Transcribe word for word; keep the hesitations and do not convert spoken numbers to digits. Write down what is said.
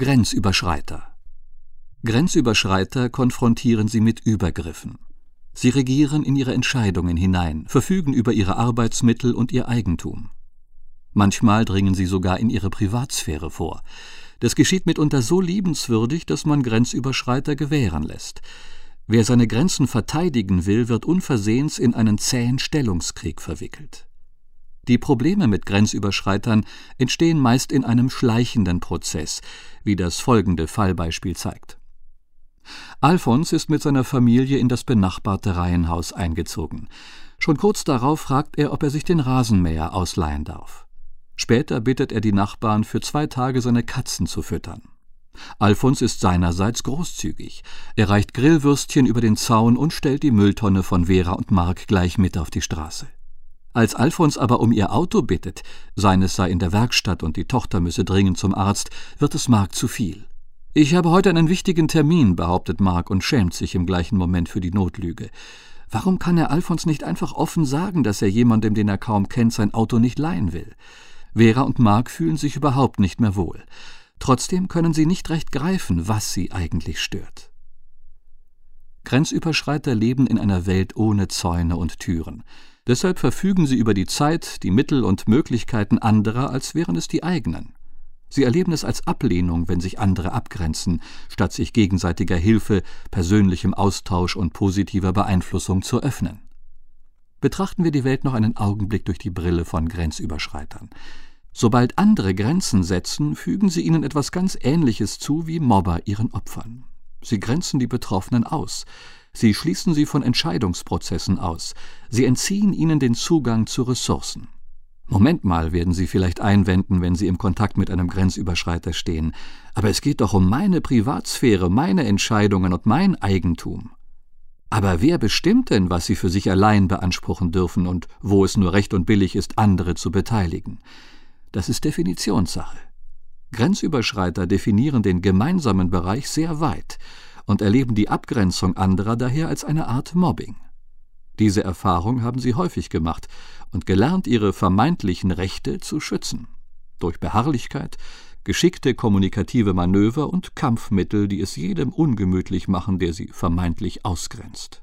Grenzüberschreiter. Grenzüberschreiter konfrontieren Sie mit Übergriffen. Sie regieren in ihre Entscheidungen hinein, verfügen über ihre Arbeitsmittel und ihr Eigentum. Manchmal dringen sie sogar in ihre Privatsphäre vor. Das geschieht mitunter so liebenswürdig, dass man Grenzüberschreiter gewähren lässt. Wer seine Grenzen verteidigen will, wird unversehens in einen zähen Stellungskrieg verwickelt. Die Probleme mit Grenzüberschreitern entstehen meist in einem schleichenden Prozess, wie das folgende Fallbeispiel zeigt. Alfons ist mit seiner Familie in das benachbarte Reihenhaus eingezogen. Schon kurz darauf fragt er, ob er sich den Rasenmäher ausleihen darf. Später bittet er die Nachbarn, für zwei Tage seine Katzen zu füttern. Alfons ist seinerseits großzügig. Er reicht Grillwürstchen über den Zaun und stellt die Mülltonne von Vera und Mark gleich mit auf die Straße. Als Alfons aber um ihr Auto bittet, seines sei in der Werkstatt und die Tochter müsse dringend zum Arzt, wird es Mark zu viel. »Ich habe heute einen wichtigen Termin«, behauptet Mark und schämt sich im gleichen Moment für die Notlüge. Warum kann er Alfons nicht einfach offen sagen, dass er jemandem, den er kaum kennt, sein Auto nicht leihen will? Vera und Mark fühlen sich überhaupt nicht mehr wohl. Trotzdem können sie nicht recht greifen, was sie eigentlich stört. Grenzüberschreiter leben in einer Welt ohne Zäune und Türen. Deshalb verfügen sie über die Zeit, die Mittel und Möglichkeiten anderer, als wären es die eigenen. Sie erleben es als Ablehnung, wenn sich andere abgrenzen, statt sich gegenseitiger Hilfe, persönlichem Austausch und positiver Beeinflussung zu öffnen. Betrachten wir die Welt noch einen Augenblick durch die Brille von Grenzüberschreitern. Sobald andere Grenzen setzen, fügen sie ihnen etwas ganz Ähnliches zu wie Mobber ihren Opfern. Sie grenzen die Betroffenen aus. Sie schließen sie von Entscheidungsprozessen aus. Sie entziehen ihnen den Zugang zu Ressourcen. Moment mal, werden Sie vielleicht einwenden, wenn Sie im Kontakt mit einem Grenzüberschreiter stehen. Aber es geht doch um meine Privatsphäre, meine Entscheidungen und mein Eigentum. Aber wer bestimmt denn, was Sie für sich allein beanspruchen dürfen und wo es nur recht und billig ist, andere zu beteiligen? Das ist Definitionssache. Grenzüberschreiter definieren den gemeinsamen Bereich sehr weit und erleben die Abgrenzung anderer daher als eine Art Mobbing. Diese Erfahrung haben sie häufig gemacht und gelernt, ihre vermeintlichen Rechte zu schützen. Durch Beharrlichkeit, geschickte kommunikative Manöver und Kampfmittel, die es jedem ungemütlich machen, der sie vermeintlich ausgrenzt.